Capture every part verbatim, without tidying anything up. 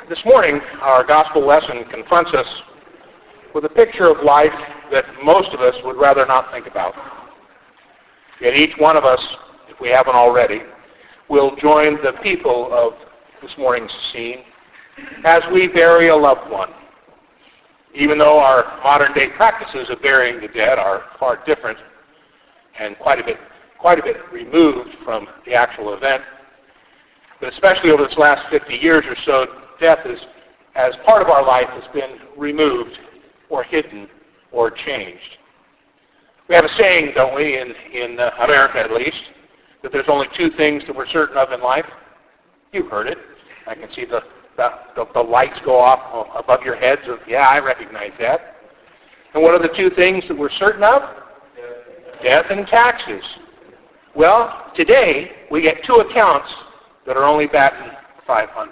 This morning, our gospel lesson confronts us with a picture of life that most of us would rather not think about. Yet each one of us, if we haven't already, will join the people of this morning's scene as we bury a loved one. Even though our modern-day practices of burying the dead are far different and quite a bit, quite a bit removed from the actual event, but especially over this last fifty years or so, death is, as part of our life, has been removed or hidden or changed. We have a saying, don't we, in, in uh, America at least, that there's only two things that we're certain of in life. You've heard it. I can see the, the, the, the lights go off above your heads of, yeah, I recognize that. And what are the two things that we're certain of? Death and taxes. Well, today we get two accounts that are only batting five hundred.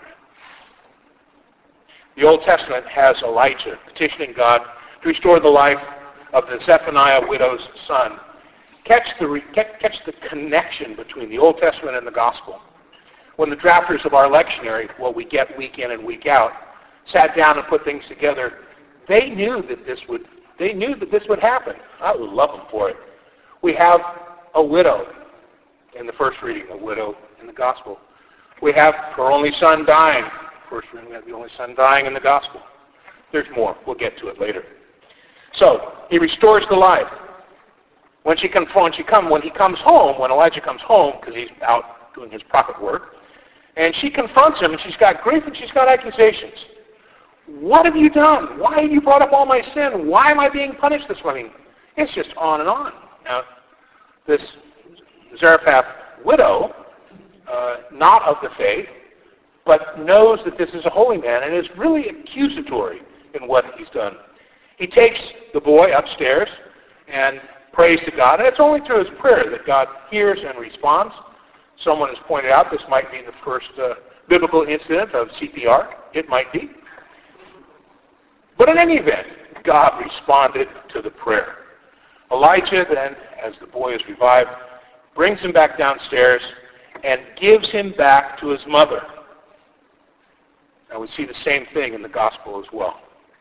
The Old Testament has Elijah petitioning God to restore the life of the Zephaniah widow's son. Catch the, catch the connection between the Old Testament and the Gospel. When the drafters of our lectionary, what we get week in and week out, sat down and put things together, they knew that this would, they knew that this would happen. I would love them for it. We have a widow in the first reading, a widow in the Gospel. We have her only son dying. First reading, we have the only son dying in the Gospel. There's more. We'll get to it later. So, he restores the life. When she comes, when she come, when he comes home, when Elijah comes home, because he's out doing his prophet work, and she confronts him, and she's got grief and she's got accusations. What have you done? Why have you brought up all my sin? Why am I being punished this way? I mean, it's just on and on. Now, this Zarephath widow, uh, not of the faith, but knows that this is a holy man and is really accusatory in what he's done. He takes the boy upstairs and prays to God, and it's only through his prayer that God hears and responds. Someone has pointed out this might be the first uh, biblical incident of C P R. It might be. But in any event, God responded to the prayer. Elijah then, as the boy is revived, brings him back downstairs and gives him back to his mother. And we see the same thing in the Gospel as well.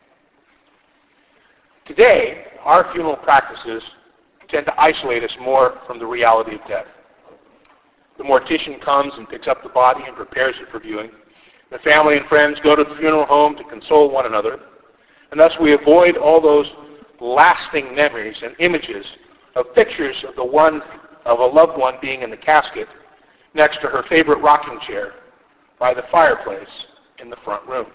Today, our funeral practices tend to isolate us more from the reality of death. The mortician comes and picks up the body and prepares it for viewing. The family and friends go to the funeral home to console one another. And thus we avoid all those lasting memories and images of pictures of the one, of a loved one being in the casket next to her favorite rocking chair by the fireplace in the front room.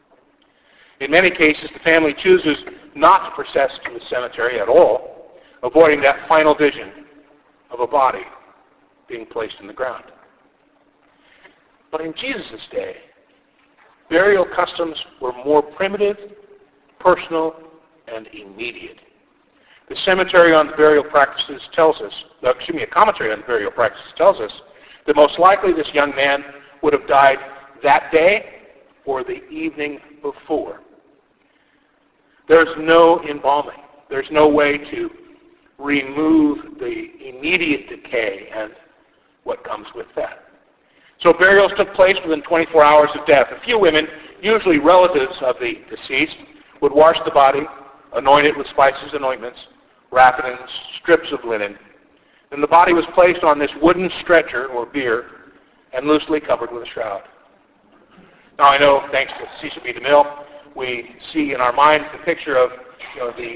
In many cases, the family chooses not to process to the cemetery at all, avoiding that final vision of a body being placed in the ground. But in Jesus' day, burial customs were more primitive, personal, and immediate. The cemetery on the burial practices tells us, excuse me, a commentary on the burial practices tells us that most likely this young man would have died that day or the evening before. There's no embalming. There's no way to remove the immediate decay and what comes with that. So burials took place within twenty-four hours of death. A few women, usually relatives of the deceased, would wash the body, anoint it with spices and ointments, wrap it in strips of linen. Then the body was placed on this wooden stretcher or bier and loosely covered with a shroud. Now I know, thanks to Cecil B. DeMille, we see in our minds the picture of, you know, the,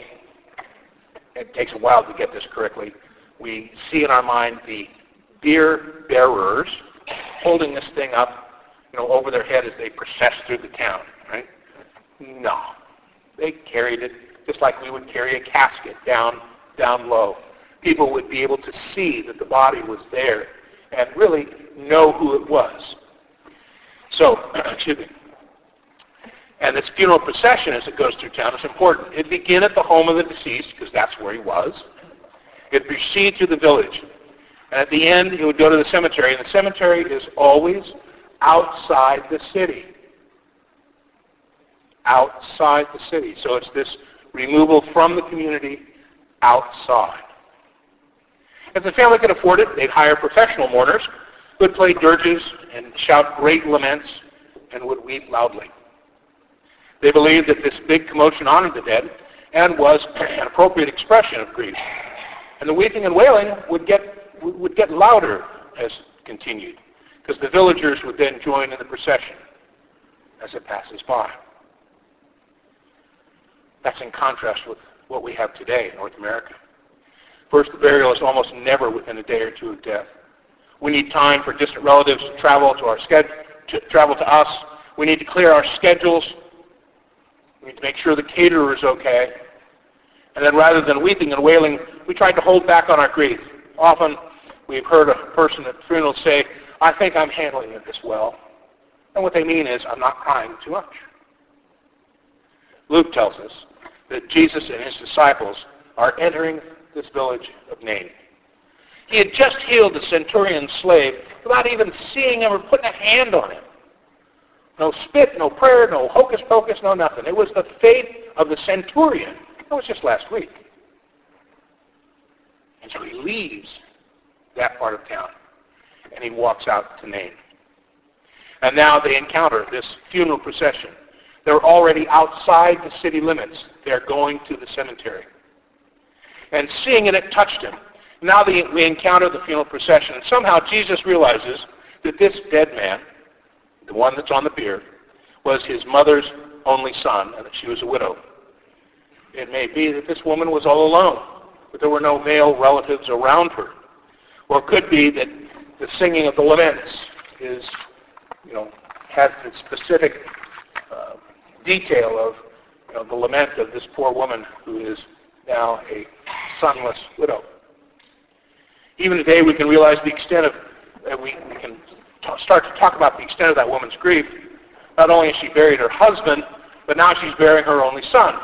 it takes a while to get this correctly, we see in our mind the bier bearers holding this thing up, you know, over their head as they process through the town, right? No. They carried it just like we would carry a casket down, down low. People would be able to see that the body was there and really know who it was. So, excuse me. And this funeral procession as it goes through town is important. It began at the home of the deceased, because that's where he was. It proceed through the village. And at the end, he would go to the cemetery. And the cemetery is always outside the city. Outside the city. So it's this removal from the community outside. If the family could afford it, they'd hire professional mourners who would play dirges and shout great laments and would weep loudly. They believed that this big commotion honored the dead and was an appropriate expression of grief. And the weeping and wailing would get, would get louder as it continued, because the villagers would then join in the procession as it passes by. That's in contrast with what we have today in North America. First, the burial is almost never within a day or two of death. We need time for distant relatives to travel to our schedule, to travel to us. We need to clear our schedules. We need to make sure the caterer is okay. And then rather than weeping and wailing, we try to hold back on our grief. Often we've heard a person at funerals say, "I think I'm handling it this well." And what they mean is, "I'm not crying too much." Luke tells us that Jesus and his disciples are entering this village of Nain. He had just healed the centurion's slave without even seeing him or putting a hand on him. No spit, no prayer, no hocus pocus, no nothing. It was the faith of the centurion. That was just last week. And so he leaves that part of town and he walks out to Nain. And now they encounter this funeral procession. They're already outside the city limits. They're going to the cemetery. And seeing it, it touched him. Now they, we encounter the funeral procession, and somehow Jesus realizes that this dead man, the one that's on the bier, was his mother's only son, and that she was a widow. It may be that this woman was all alone, but there were no male relatives around her. Or it could be that the singing of the laments is, you know, has the specific uh, detail of, you know, the lament of this poor woman who is now a sonless widow. Even today, we can realize the extent of, uh, we, we can t- start to talk about the extent of that woman's grief. Not only has she buried her husband, but now she's burying her only son.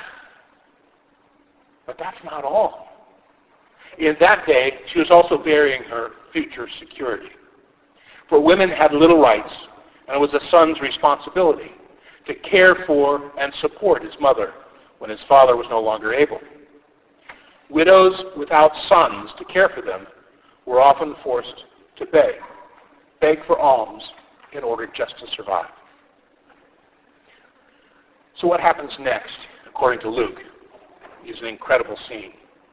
But that's not all. In that day, she was also burying her future security. For women had little rights, and it was a son's responsibility to care for and support his mother when his father was no longer able. Widows without sons to care for them were often forced to beg, beg for alms in order just to survive. So what happens next, according to Luke, is an incredible scene.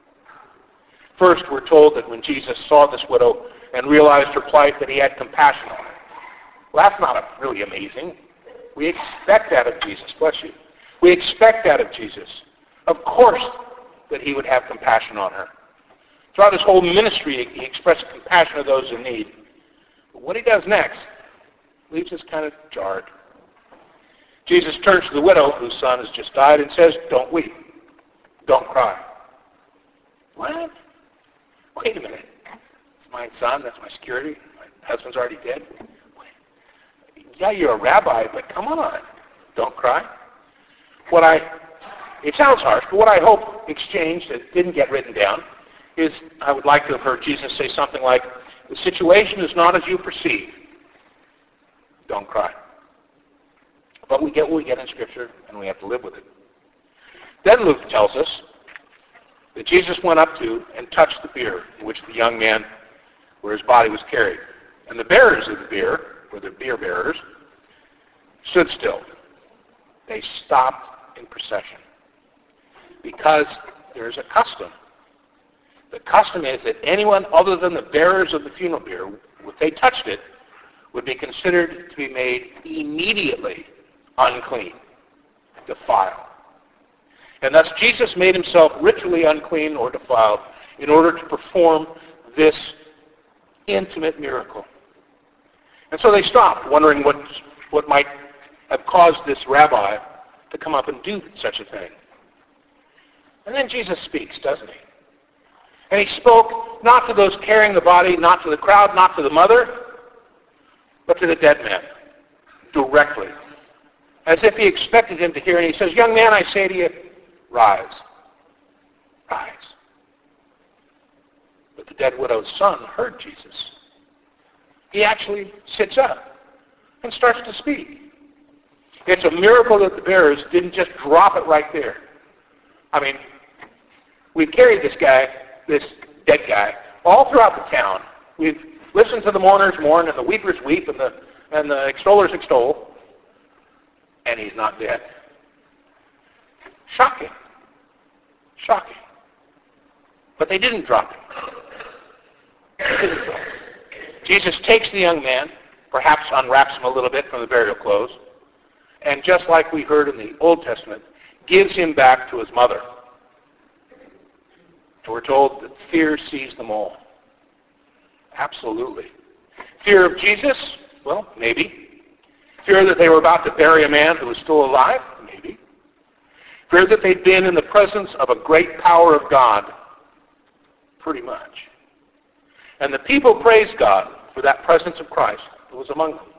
First, we're told that when Jesus saw this widow and realized her plight, that he had compassion on her. Well, that's not a, really amazing. We expect that of Jesus. Bless you. We expect that of Jesus. Of course, that he would have compassion on her. Throughout his whole ministry, he expressed compassion of those in need. But what he does next leaves us kind of jarred. Jesus turns to the widow whose son has just died and says, "Don't weep. Don't cry." What? Wait a minute. It's my son. That's my security. My husband's already dead. Yeah, you're a rabbi, but come on. Don't cry. What I It sounds harsh, but what I hope exchanged that didn't get written down is I would like to have heard Jesus say something like, "The situation is not as you perceive. Don't cry." But we get what we get in Scripture, and we have to live with it. Then Luke tells us that Jesus went up to and touched the bier in which the young man, where his body was carried. And the bearers of the bier, or the bier bearers, stood still. They stopped in procession. Because there's a custom. The custom is that anyone other than the bearers of the funeral bier, if they touched it, would be considered to be made immediately unclean, defiled. And thus Jesus made himself ritually unclean or defiled in order to perform this intimate miracle. And so they stopped, wondering what, what might have caused this rabbi to come up and do such a thing. And then Jesus speaks, doesn't he? And he spoke not to those carrying the body, not to the crowd, not to the mother, but to the dead man, directly, as if he expected him to hear. And he says, "Young man, I say to you, rise, rise." But the dead widow's son heard Jesus. He actually sits up and starts to speak. It's a miracle that the bearers didn't just drop it right there. I mean, we've carried this guy, this dead guy, all throughout the town. We've listened to the mourners mourn and the weepers weep and the, and the extollers extol, and he's not dead. Shocking. Shocking. But they didn't drop him. They didn't drop him. Jesus takes the young man, perhaps unwraps him a little bit from the burial clothes, and just like we heard in the Old Testament, gives him back to his mother. And we're told that fear seized them all. Absolutely. Fear of Jesus? Well, maybe. Fear that they were about to bury a man who was still alive? Maybe. Fear that they'd been in the presence of a great power of God? Pretty much. And the people praised God for that presence of Christ that was among them.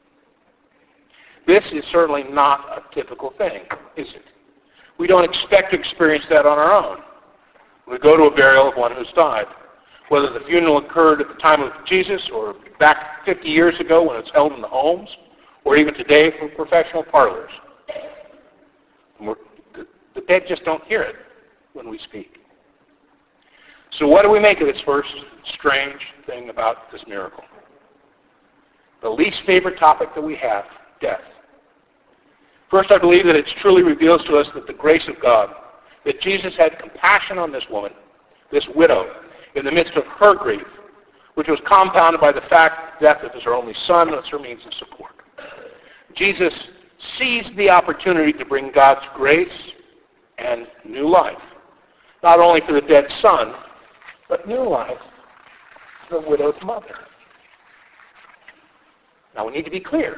This is certainly not a typical thing, is it? We don't expect to experience that on our own. We go to a burial of one who's died. Whether the funeral occurred at the time of Jesus or back fifty years ago when it's held in the homes, or even today from professional parlors. The, the dead just don't hear it when we speak. So what do we make of this first strange thing about this miracle? The least favorite topic that we have, death. First, I believe that it truly reveals to us that the grace of God, that Jesus had compassion on this woman, this widow, in the midst of her grief, which was compounded by the fact that death of her only son was her means of support. Jesus seized the opportunity to bring God's grace and new life, not only for the dead son, but new life for the widowed mother. Now we need to be clear.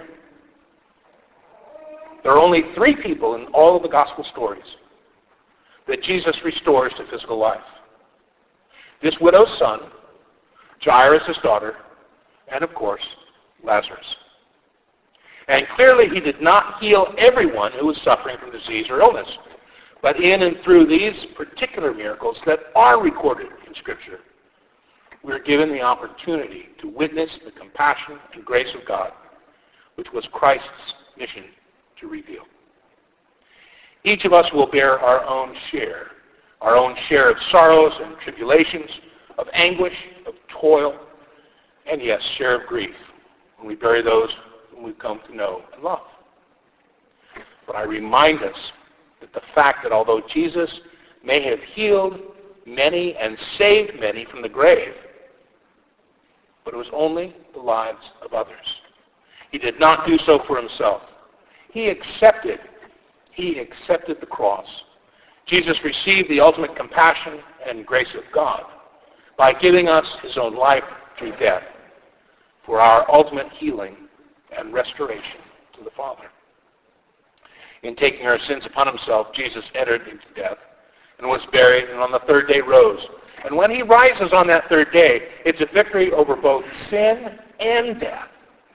There are only three people in all of the gospel stories that Jesus restores to physical life. This widow's son, Jairus' daughter, and of course, Lazarus. And clearly he did not heal everyone who was suffering from disease or illness. But in and through these particular miracles that are recorded in Scripture, we're given the opportunity to witness the compassion and grace of God, which was Christ's mission to reveal. Each of us will bear our own share, our own share of sorrows and tribulations, of anguish, of toil, and yes, share of grief when we bury those whom we've come to know and love. But I remind us that the fact that although Jesus may have healed many and saved many from the grave, but it was only the lives of others. He did not do so for himself. He accepted, he accepted the cross. Jesus received the ultimate compassion and grace of God by giving us his own life through death for our ultimate healing and restoration to the Father. In taking our sins upon himself, Jesus entered into death and was buried, and on the third day rose. And when he rises on that third day, it's a victory over both sin and death.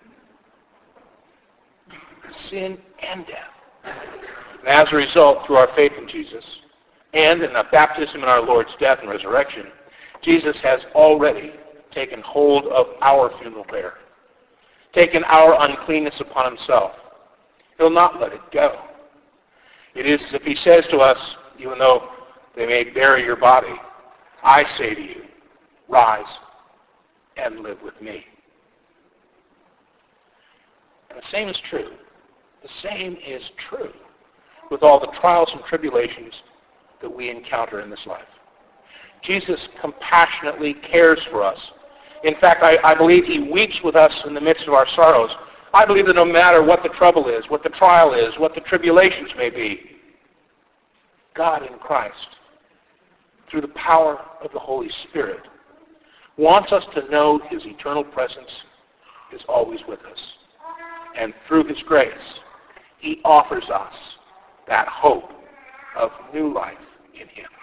Sin and death. And as a result, through our faith in Jesus and in the baptism in our Lord's death and resurrection, Jesus has already taken hold of our funeral bearer, taken our uncleanness upon himself. He'll not let it go. It is as if he says to us, even though they may bury your body, I say to you, rise and live with me. And the same is true. The same is true with all the trials and tribulations that we encounter in this life. Jesus compassionately cares for us. In fact, I, I believe he weeps with us in the midst of our sorrows. I believe that no matter what the trouble is, what the trial is, what the tribulations may be, God in Christ, through the power of the Holy Spirit, wants us to know his eternal presence is always with us. And through his grace, he offers us that hope of new life in him.